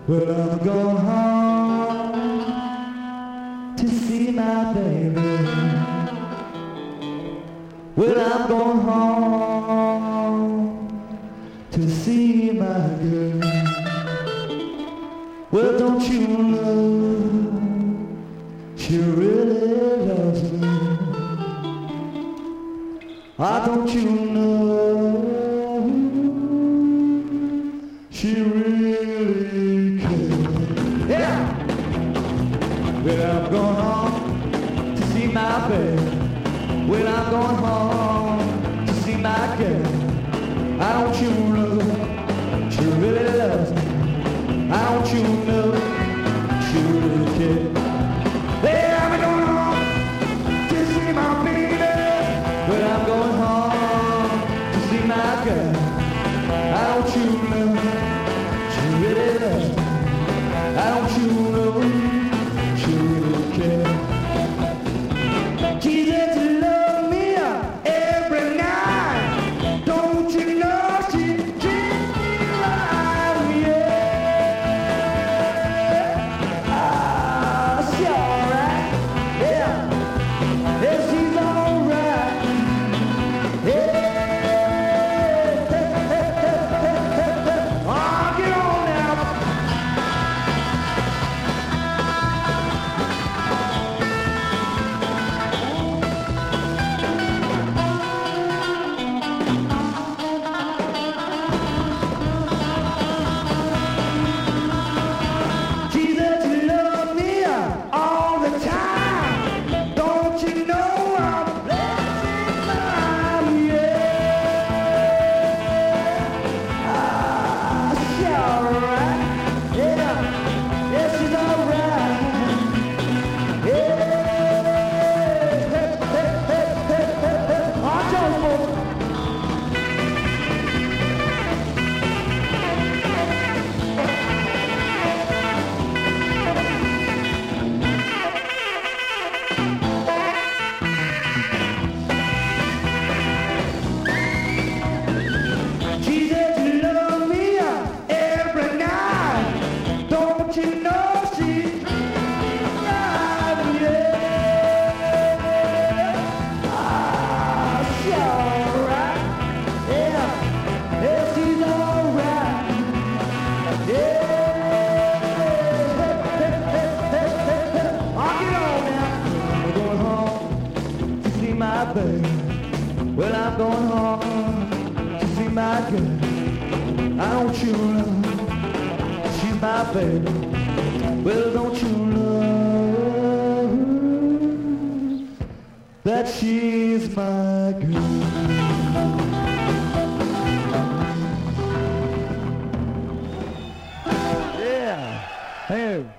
Well, I'm going home to see my baby. Well, I'm going home to see my girl. Well, don't you know she really loves me? Why don't you know she really cares? Yeah! Well, I'm going home to see my baby. Well, I'm going home to see my girl. I don't you know she really loves me? I don't you know she really cares? Hey, I'm going home to see my baby. Well, I'm going home to see my girl. I don't you know she really loves me? I don't you know she really cares? She said to love me every night. Don't you know she treats me right? Yeah. Ah, she alright. Yeah. Yeah, she's alright. Yeah. Oh, get on now. She said you love me all the time. Don't you know I'm blessed by yeah. Ah, she alright. Yeah. Yeah, she's alright. Yeah. Hey, hey, hey, hey, hey, hey. Oh, Jones, she said you love me every night. Don't you know she right, yeah. Ah, she alright. Yeah, yeah, she's alright. Yeah. I'll get on now. I'm going home to see my baby. Well, I'm going home to see my girl. I don't you know she's my baby? Well, don't you know that she's my girl? Yeah. Hey.